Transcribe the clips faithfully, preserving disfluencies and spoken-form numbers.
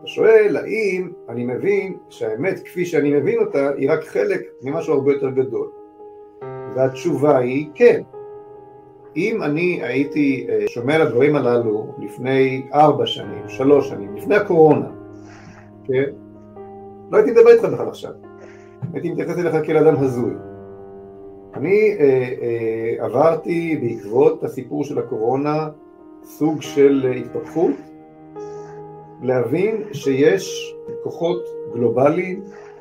אתה שואל האם אני מבין שהאמת כפי שאני מבין אותה היא רק חלק ממשהו הרבה יותר גדול. והתשובה היא כן. אם אני הייתי שומע על הדברים הללו לפני ארבע שנים, שלוש שנים, לפני הקורונה, כן? לא הייתי מדבר איתך בכלל עכשיו. הייתי מתייחס אליך כאל אדם הזוי. אני אה, אה, עברתי בעקבות הסיפור של הקורונה סוג של התפתחות, להבין שיש כוחות גלובליים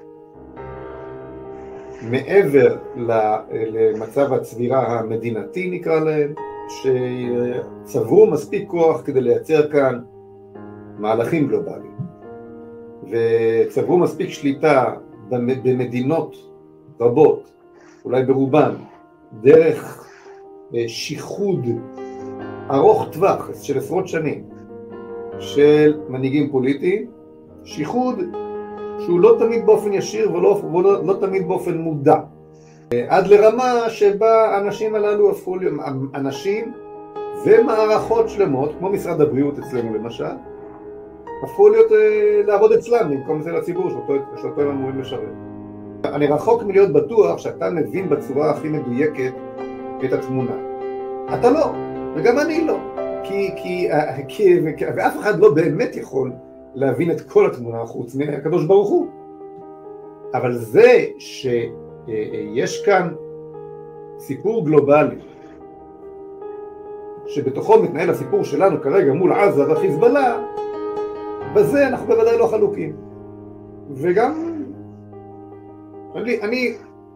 מעבר למצב הצבירה המדינתי נקרא להם, שצברו מספיק כוח כדי לייצר כאן מהלכים גלובליים, וצברו מספיק שליטה במדינות רבות, אולי ברובן, דרך שיחוד ארוך טווח של עשרות שנים של מנהיגים פוליטיים, שיחוד שהוא לא תמיד באופן ישיר ולא לא, לא תמיד באופן מודע, עד לרמה שבה האנשים הללו הפכו להיות אנשים ומערכות שלמות, כמו משרד הבריאות אצלנו למשל, הפכו להיות לעבוד אצלם במקום זה לציבור שאותו, שאותו הם אמורים לשרת. אני רחוק מלהיות בטוח שאתה מבין בצורה הכי מדויקת את התמונה. אתה לא, וגם אני לא, כי, כי, כי, ואף אחד לא באמת יכול להבין את כל התמונה חוץ מהקדוש ברוך הוא. אבל זה שיש כאן סיפור גלובלי, שבתוכו מתנהל הסיפור שלנו כרגע מול עזה וחיזבאללה, בזה אנחנו בוודאי לא חלוקים. וגם אני, אני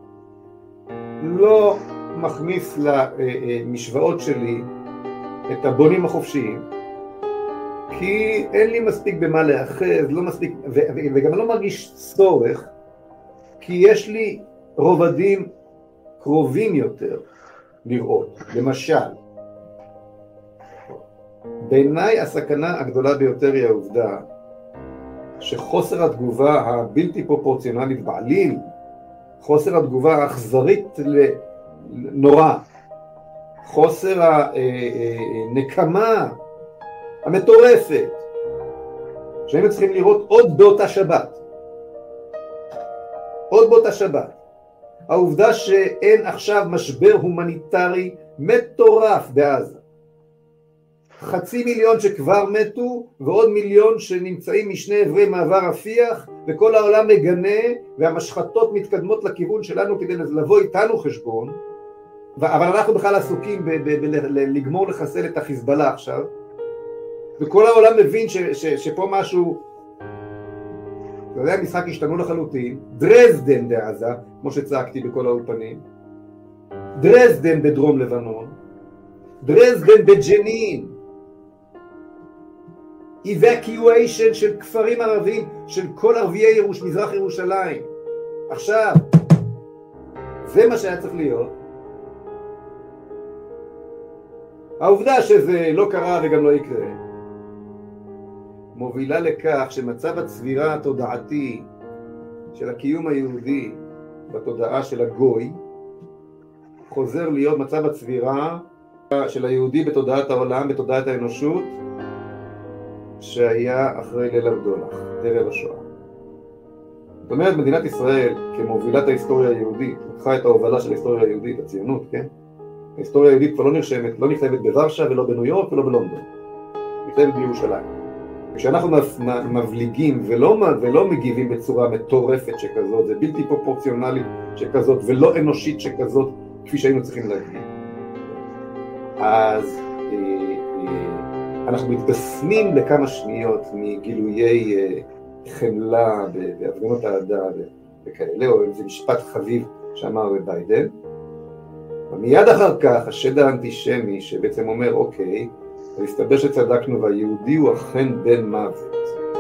לא מכניס למשוואות שלי את הבונים החופשיים, כי אין לי מספיק במה להאחז, לא מספיק, וגם אני לא מרגיש צורך, כי יש לי רובדים קרובים יותר לראות. למשל, בעיניי הסכנה הגדולה ביותר היא העובדה שחוסר התגובה הבלתי פרופורציונלית בעליל, חוסר התגובה האכזרית לנורא, חוסר הנקמה המטורפת, שהיינו צריכים לראות עוד באותה שבת, עוד באותה שבת, העובדה שאין עכשיו משבר הומניטרי מטורף בעזה, חצי מיליון שכבר מתו ועוד מיליון שנמצאים משני עברי מעבר רפיח, וכל העולם מגנה והמשחטות מתקדמות לכיוון שלנו כדי לבוא איתנו חשבון, אבל אנחנו בכלל עסוקים לגמור לחסל את החיזבאללה עכשיו, וכל העולם מבין ש, ש, שפה משהו, אתה יודע, המשחק השתנו לחלוטין. דרזדן בעזה, כמו שצעקתי בכל האולפנים, דרזדן בדרום לבנון, דרזדן בג'נין, evacuation של כפרים ערבים, של כל ערביי ירוש, מזרח ירושלים. עכשיו, זה מה שהיה צריך להיות. העובדה שזה לא קרה וגם לא יקרה, מובילה לכך שמצב הצבירה התודעתי של הקיום היהודי בתודעה של הגוי, חוזר להיות מצב הצבירה של היהודי בתודעת העולם, בתודעת האנושות, שהיה אחרי ליל הבדולח, ערב השואה. זאת אומרת, מדינת ישראל, כמובילת ההיסטוריה היהודית, לקחה את ההובלה של ההיסטוריה היהודית, הציונות, כן? ההיסטוריה היהודית כבר לא נרשמת, לא נכתבת בוורשה ולא בניו יורק ולא בלונדון. נכתבת בירושלים. כשאנחנו מבליגים ולא, ולא מגיבים בצורה מטורפת שכזאת, זה בלתי פרופורציונלית שכזאת ולא אנושית שכזאת, כפי שהיינו צריכים להגיד. אז אה, אה, אנחנו מתבשמים לכמה שניות מגילויי אה, חמלה בהפגנות האהדה וכאלה, או איזה משפט חביב שאמר ביידן, ומיד אחר כך השד האנטישמי שבעצם אומר אוקיי, והסתבר שצדקנו והיהודי הוא אכן בן מוות.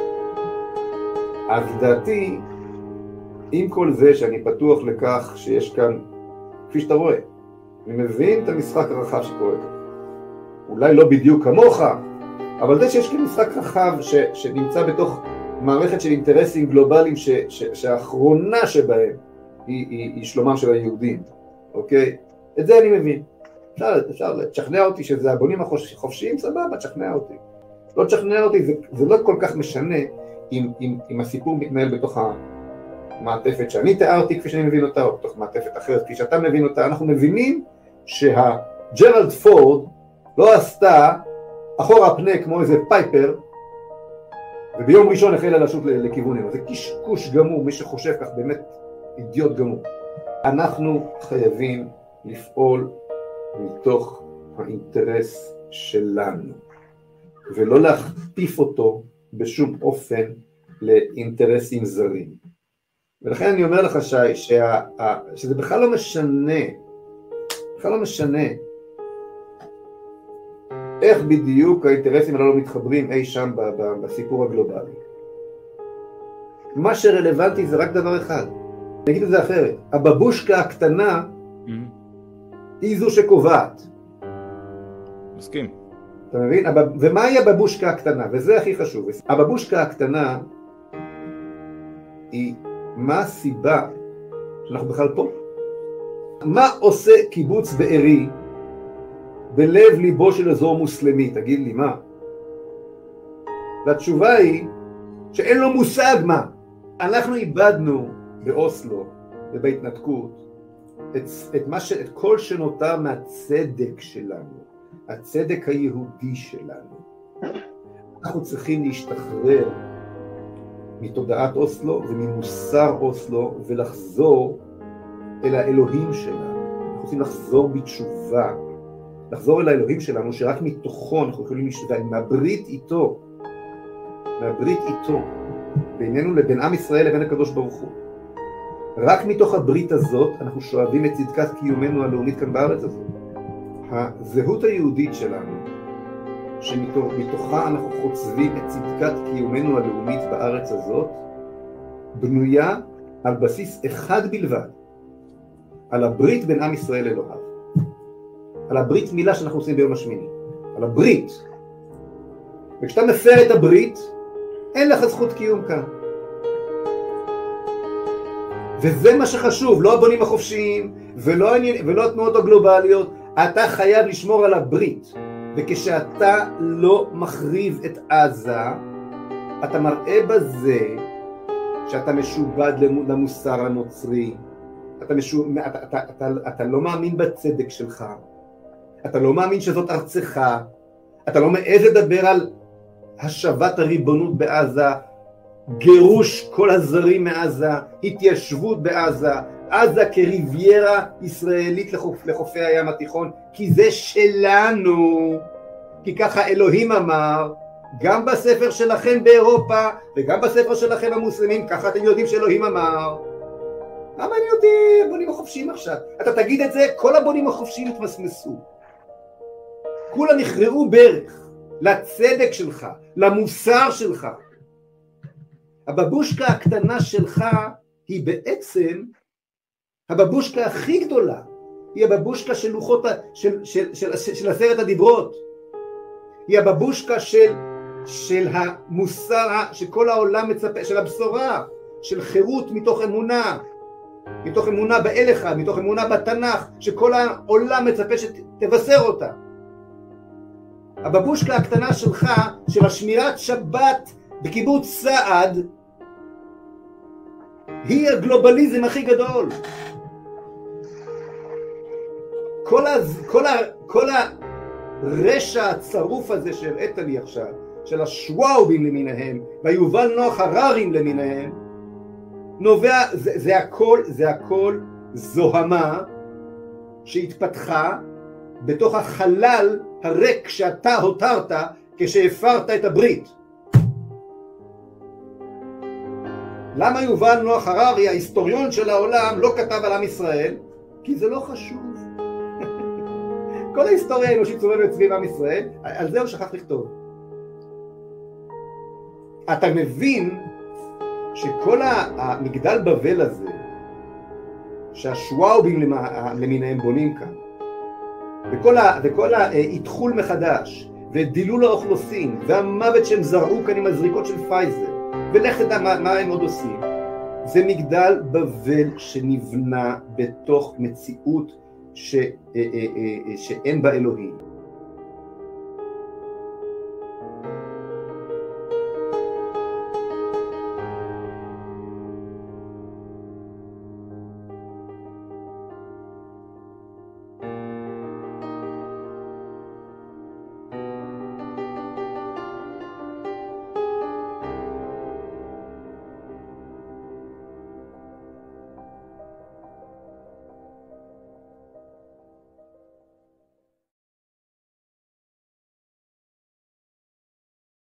אז דעתי, עם כל זה שאני פתוח לכך שיש כאן, כפי שאתה רואה, אני מבין את המשחק הרחב שקורה כאן. אולי לא בדיוק כמוך, אבל זה שיש כאן משחק רחב ש, שנמצא בתוך מערכת של אינטרסים גלובליים ש, ש, שהאחרונה שבהם היא, היא, היא שלומם של היהודים. אוקיי? את זה אני מבין. אפשר, אפשר תשכנע אותי שזה הבונים החופשיים, סבבה, תשכנע אותי. לא תשכנע אותי, זה, זה לא כל כך משנה, אם, אם, אם הסיפור מתנהל בתוך המעטפת שאני תיארתי כפי שאני מבין אותה, או בתוך מעטפת אחרת כפי שאתה מבין אותה, אנחנו מבינים שהג'רלד פורד לא עשתה אחורה פנה כמו איזה פייפר, וביום ראשון החלה לשוט לכיווננו. זה קשקוש גמור, מי שחושב כך באמת אידיוט גמור. אנחנו חייבים לפעול מתוך האינטרס שלנו, ולא להכפיף אותו בשום אופן לאינטרסים זרים. ולכן אני אומר לך שי, שה, שזה בכלל לא משנה, בכלל לא משנה איך בדיוק האינטרסים הללו מתחברים אי שם בסיפור הגלובלי. מה שרלוונטי זה רק דבר אחד, אני אגיד את זה אחרת, הבבושקה הקטנה mm-hmm. היא זו שקובעת. מסכים. אתה מבין? ומהי הבבושקה הקטנה? וזה הכי חשוב. הבבושקה הקטנה היא מה הסיבה שאנחנו בכלל פה? מה עושה קיבוץ בארי בלב ליבו של אזור מוסלמי? תגיד לי, מה? והתשובה היא שאין לו מושג מה. אנחנו איבדנו באוסלו ובהתנתקות את, את, מה ש, את כל שנותר מהצדק שלנו, הצדק היהודי שלנו. אנחנו צריכים להשתחרר מתודעת אוסלו וממוסר אוסלו ולחזור אל האלוהים שלנו. אנחנו רוצים לחזור בתשובה, לחזור אל האלוהים שלנו, שרק מתוכו אנחנו יכולים להשתחרר, מהברית איתו, מהברית איתו, בינינו לבין עם ישראל לבין הקדוש ברוך הוא. רק מתוך הברית הזאת אנחנו שואבים את צדקת קיומנו הלאומית כאן בארץ הזאת. הזהות היהודית שלנו, שמתוכה אנחנו חוצבים את צדקת קיומנו הלאומית בארץ הזאת, בנויה על בסיס אחד בלבד, על הברית בין עם ישראל לאלוהיו. על הברית מילה שאנחנו עושים ביום השמיני, על הברית. וכשאתה מפר את הברית, אין לך זכות קיום כאן. וזה מה שחשוב, לא הבונים החופשיים ולא, ולא התנועות הגלובליות. אתה חייב לשמור על הברית, וכשאתה לא מחריב את עזה, אתה מראה בזה שאתה משובד למוסר הנוצרי, אתה, משוב, אתה, אתה, אתה, אתה לא מאמין בצדק שלך, אתה לא מאמין שזאת ארצך, אתה לא מעז לדבר על השבת הריבונות בעזה, גירוש כל הזרים מעזה, התיישבות בעזה, עזה כריביירה ישראלית לחופ, לחופי הים התיכון, כי זה שלנו, כי ככה אלוהים אמר, גם בספר שלכם באירופה, וגם בספר שלכם המוסלמים, ככה אתם יודעים שאלוהים אמר. מה מעניין אותי הבונים החופשיים עכשיו? אתה תגיד את זה, כל הבונים החופשיים התמסמסו. כולם יכרעו ברך לצדק שלך, למוסר שלך. הבבושקה הקטנה שלך היא בעצם הבבושקה הכי גדולה, היא הבבושקה של לוחות, של, של, של, של, של עשרת הדיברות, היא הבבושקה של, של המוסר, שכל העולם מצפה, של הבשורה, של חירות מתוך אמונה, מתוך אמונה באל אחד, מתוך אמונה בתנ"ך, שכל העולם מצפה שתבשר אותה. הבבושקה הקטנה שלך, של השמירת שבת בקיבוץ סעד, היא הגלובליזם הכי גדול. כל, הז... כל, ה... כל הרשע הצרוף הזה שהראית לי עכשיו, של השוואובים למיניהם, והיובל נוח הררים למיניהם, נובע, זה, זה הכל, זה הכל זוהמה שהתפתחה בתוך החלל הריק שאתה הותרת כשהפרת את הברית. למה יובל נוח הררי, ההיסטוריון של העולם, לא כתב על עם ישראל? כי זה לא חשוב. כל ההיסטוריה האנושית סובבת סביב עם ישראל, על זה הוא שכח לכתוב. אתה מבין שכל המגדל בבל הזה, שהשוואובים למיניהם בונים כאן, וכל, ה, וכל ההתחול מחדש, ודילול האוכלוסין, והמוות שהם זרעו כאן עם הזריקות של פייזר, ולך תדע מה, מה הם עוד עושים, זה מגדל בבל שנבנה בתוך מציאות ש, שאין בה אלוהים.